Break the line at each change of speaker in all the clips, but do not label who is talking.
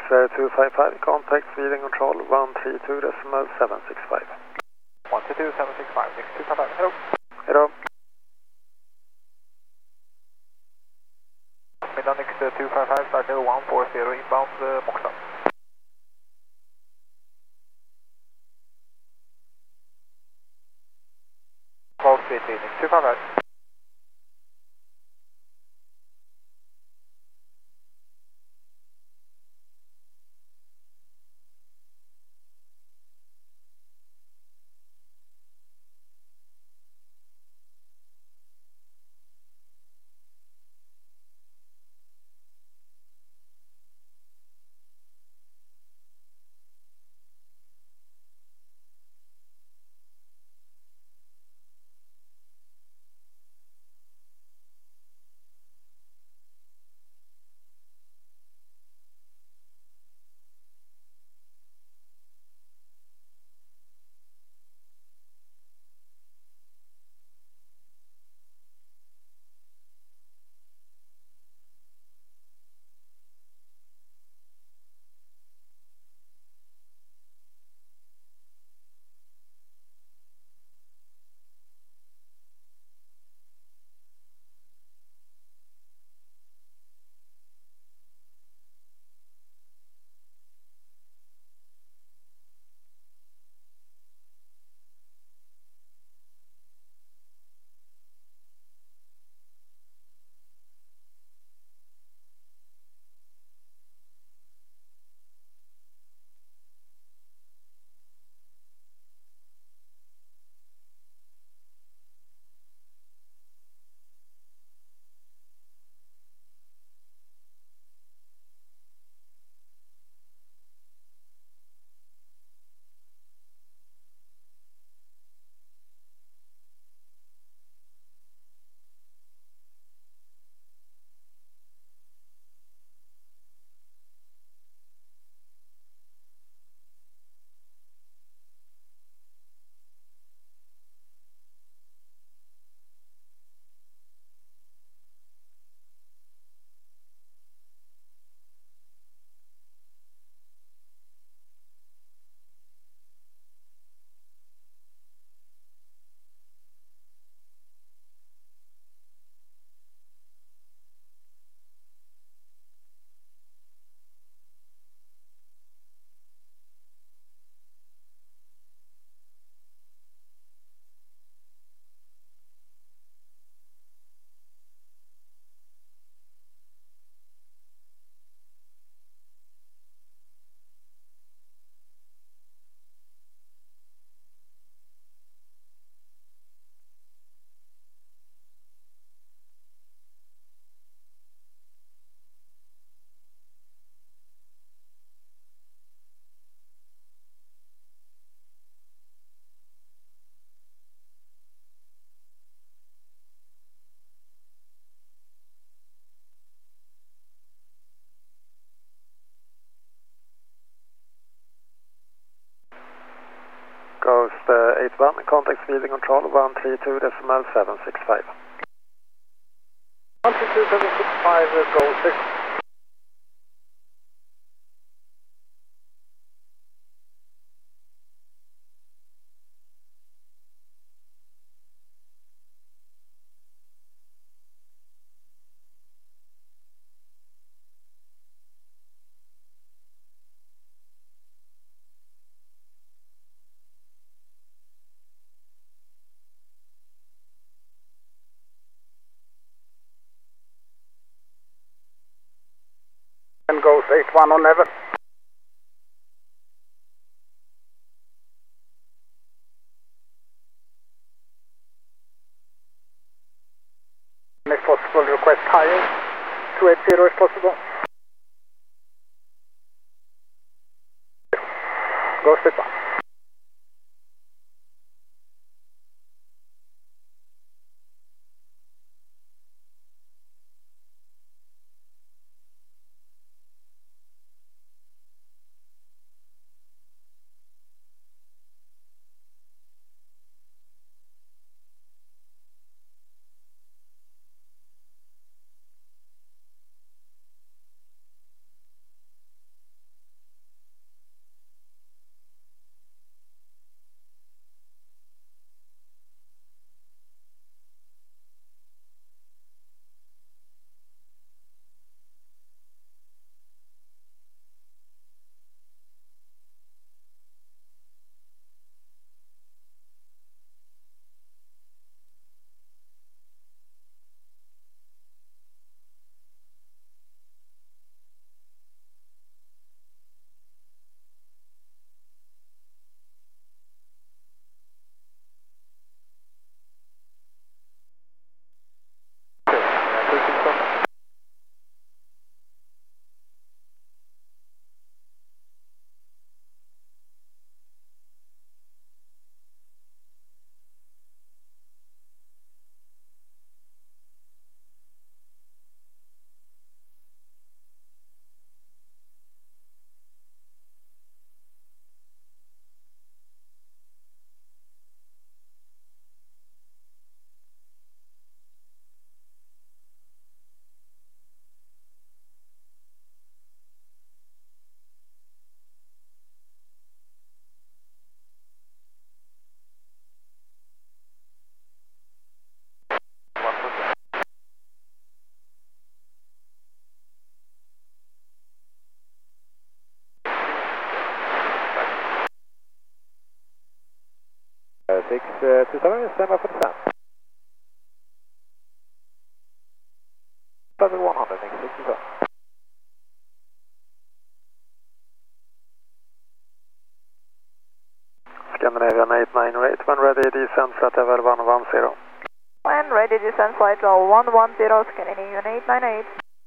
255, contact speeding control 132.765.
132.765, next 255, hello.
Hello.
Middag next 255, start 140 inbound Moxon. Call 33, next 255.
Ghost 81, contact speeding control 132.765.
132.765, go 6.
And goes 81 on level. If possible, request higher. 280 if possible. Goes 81.
stand by for descent. Level 100, next 67.
Scandinavian 898, when ready, descent flight level 110.
When ready, descent flight level 110, Scandinavian 898.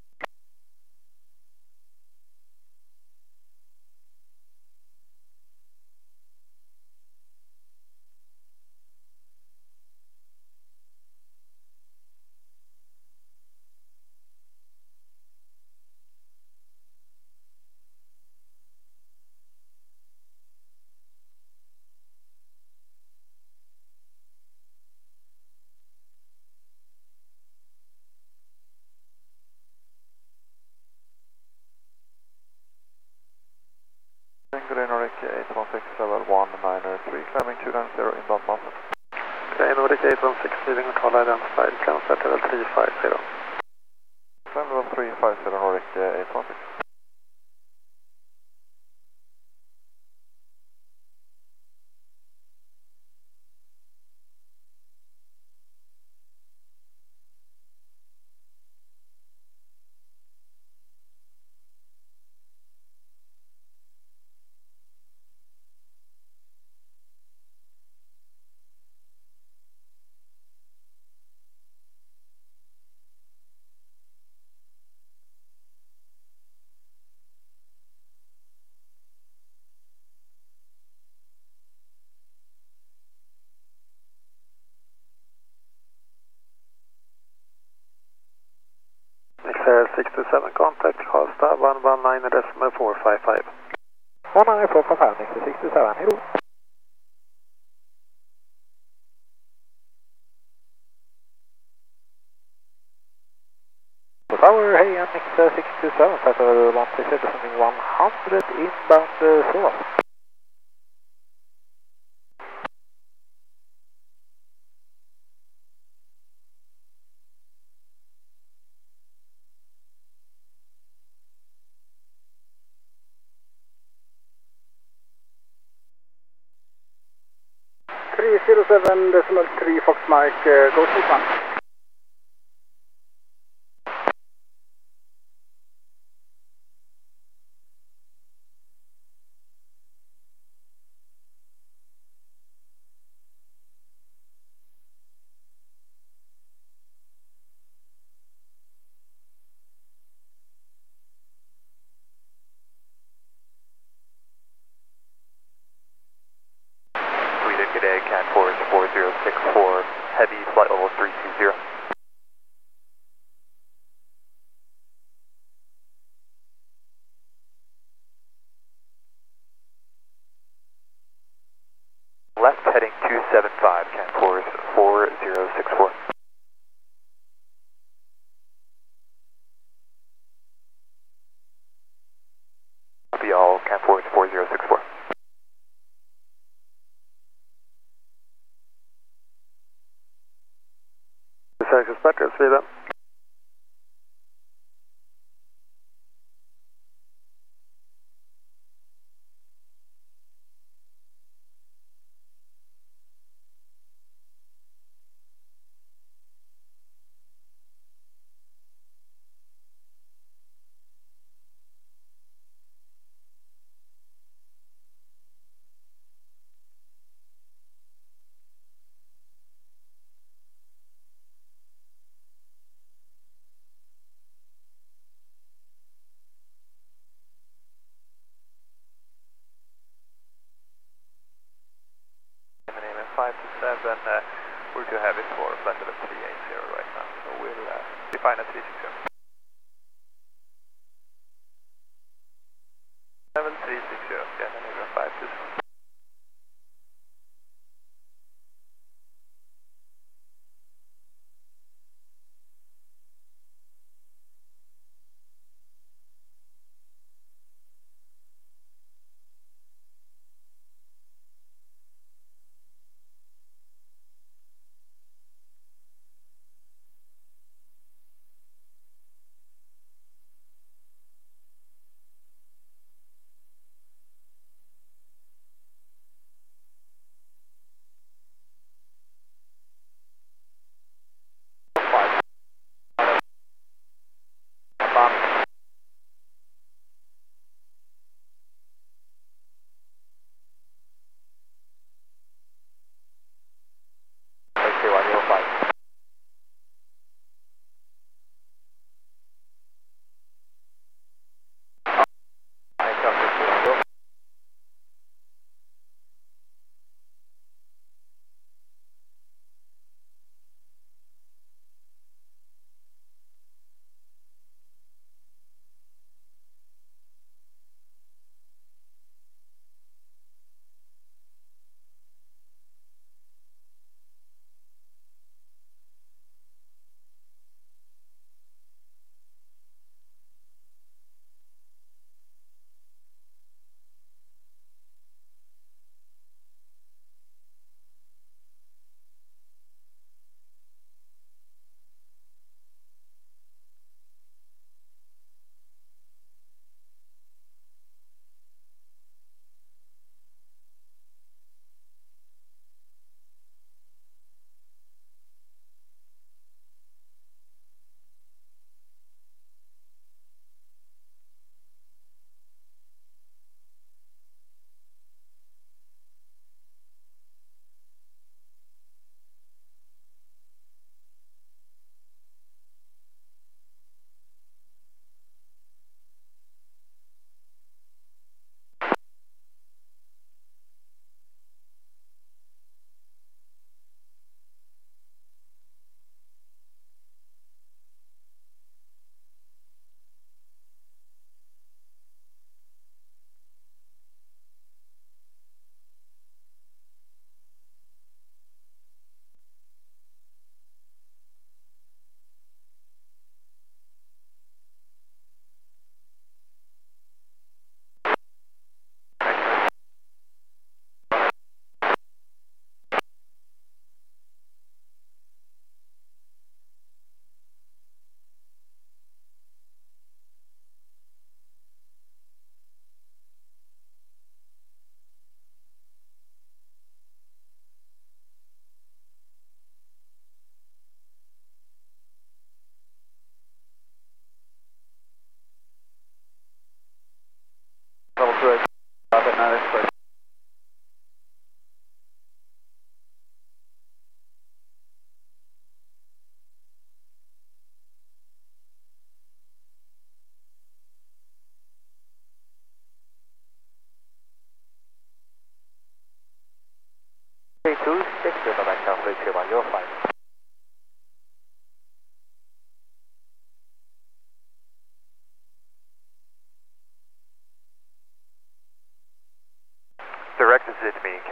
Green Nordic 816, level 193, climbing 290, inbound Mountain.
Green Nordic 816, feeding control identified, climb flight level 350.
Climb level 350, Nordic 816.
XR 67, contact Karlstad 119.455.
19455, next 67, hello. Tower, hey, NX 627, flight level 160, descending 100, inbound Solas.
.3 Fox Mike, go to 1.
Sweden, good day, Cat Force 4064, heavy flight level 320. Left heading 275, Cat Force 4064. Copy all, Cat Force 4064.
Circus Battery, Sweden.
Scandinavian 527, we're too heavy for flight level 380 right now, so we'll define at 360. Level 360, Scandinavian 527.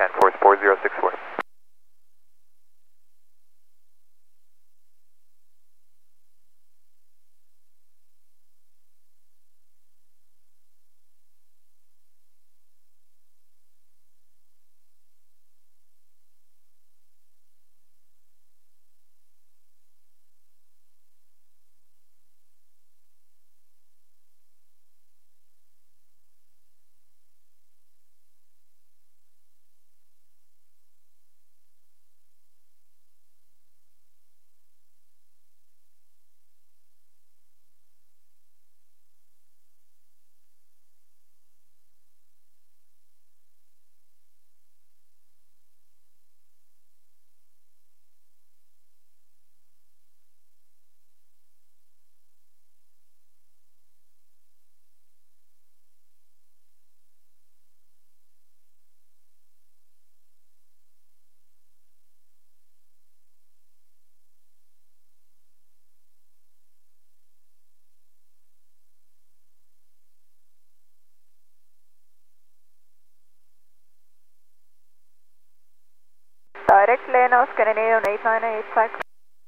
and force 4064.
Direct lane of Scandinavian 8985.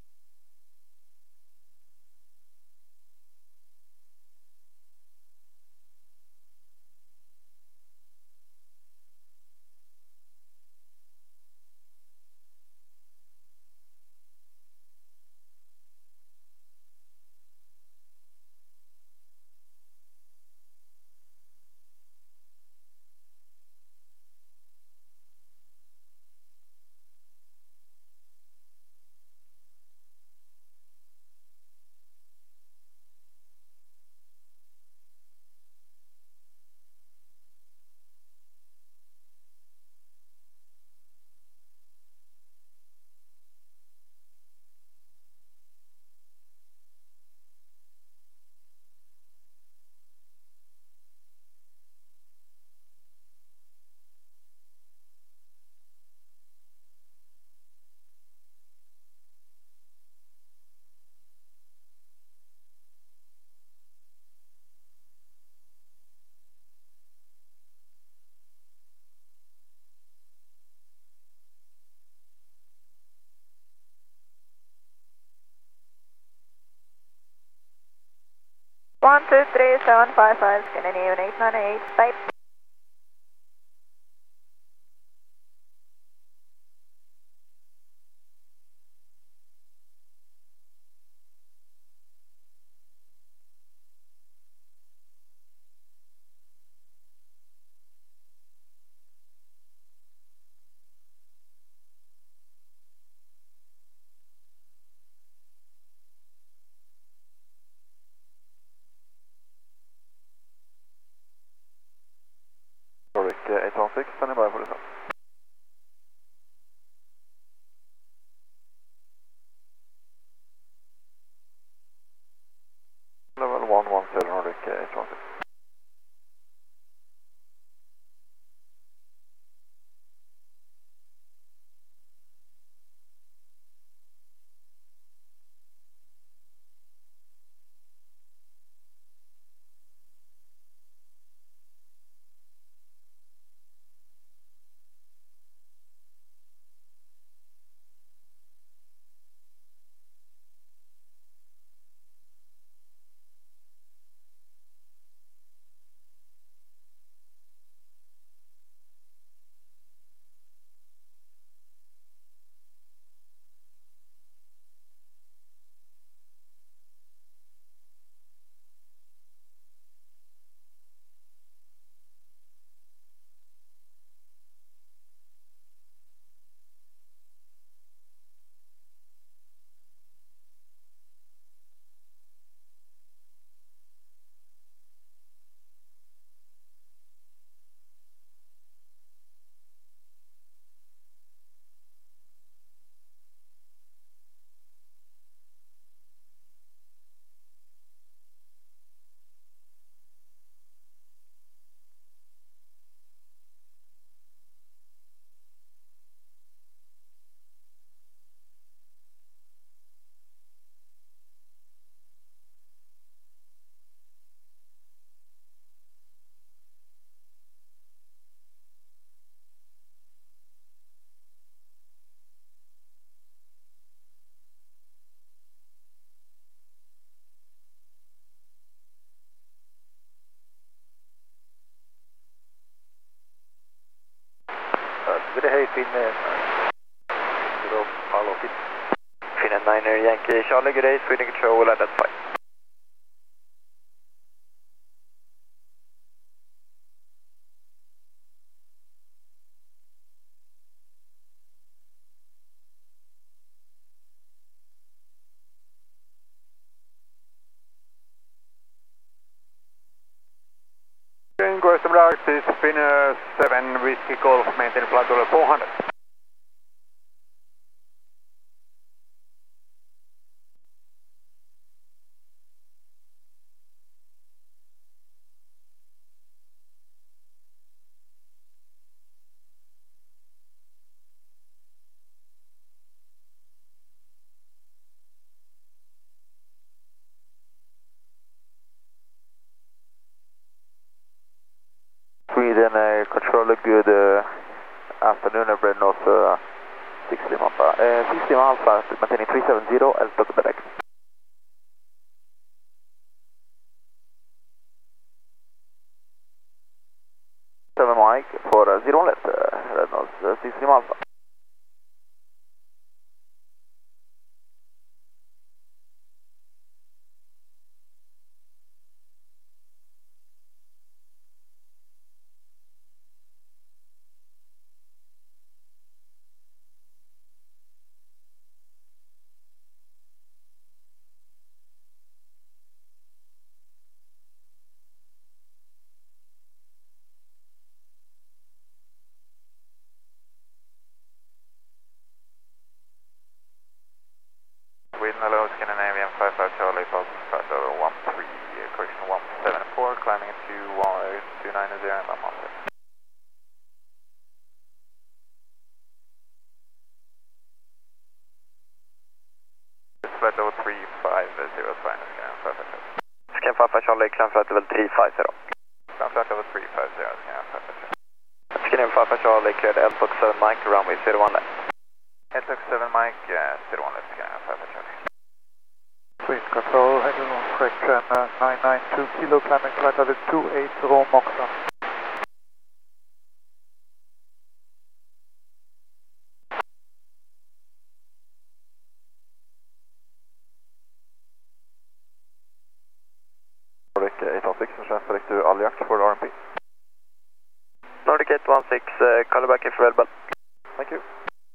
One two three 755 Scandinavian 898. Bye.
Nordic 816, standing by for the sun. Level 117 Nordic 816. Finland 0, follow it.
Finland 9 Yankee Charlie, good day, Sweden Control, identify.
Question mark, this is Finnair 7 Whiskey Golf, maintain flight level 400.
Sweden Control, good afternoon, Brent North 6 Lima Alpha. 6 Lima Alpha, maintaining 370, I'll talk direct. 7 Mike for 0 left, Red Nose 6 Lima Alpha.
Sweden, hello, Scandinavian 55 Charlie, Boston, flight level 13, correction 174, climbing to 290 and I'm on it. Flight level 350, final scan, 55.
Scan 55 Charlie, climb flight level 350.
Climb flight level 350, scan 55.
Scan 55 Charlie, cleared L-Box 7 Mike, runway 01 left.
L-Box 7 Mike, 01 left, scan 55 Charlie.
Sweden Control, heading on correction 992 kilo, climbing flight level 280 Moxon.
Nordic 816, transfer to Aljac for RMP. Nordic 816, call back if available. Thank you.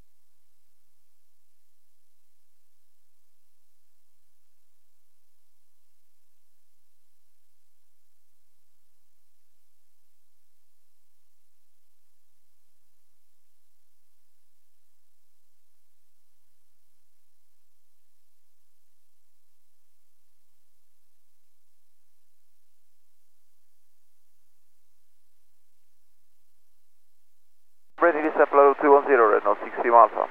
Ready to step level 210, Red Nose 6 Lima Alpha.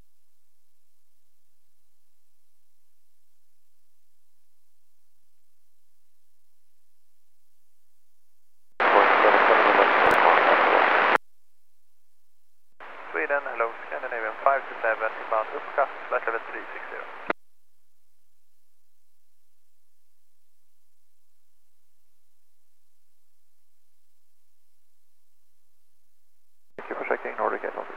Sweden, hello, Scandinavian 527, inbound Upka, flight level 360.
Thank you for checking Nordic 816.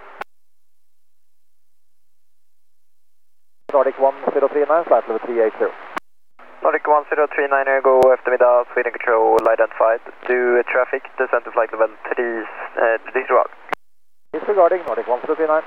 Nordic 1039, flight level 380.
Nordic 1039, go eftermiddag, Sweden Control identified. Do traffic, descent to flight level 3, disregard.
Disregarding Nordic 1039.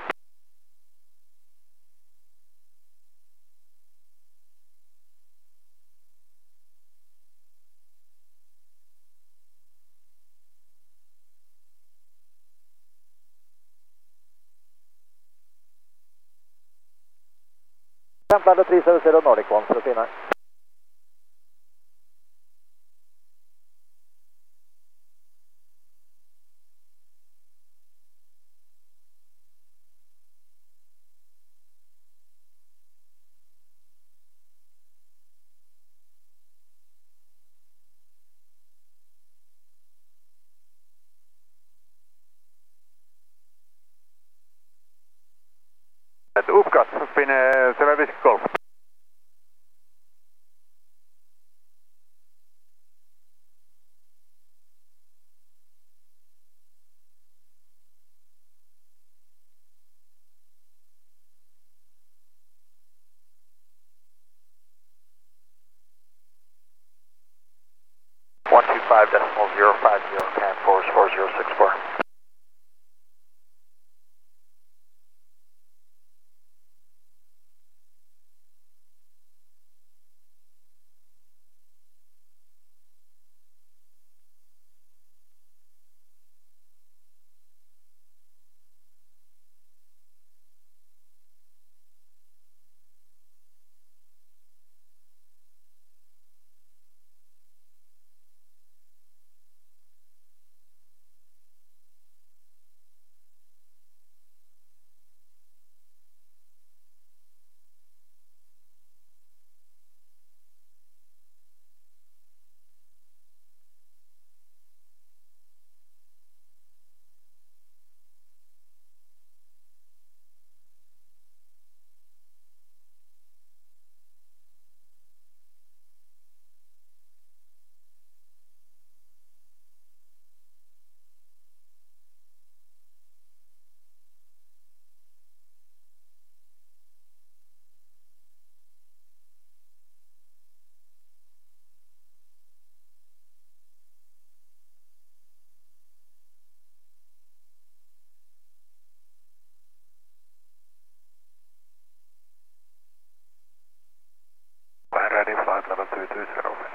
Flight level 370, Nordic 1039.
At Upkat, Finnair 7 Whiskey Golf.
5.050, CAN force 4064.
Ready, flight level 220.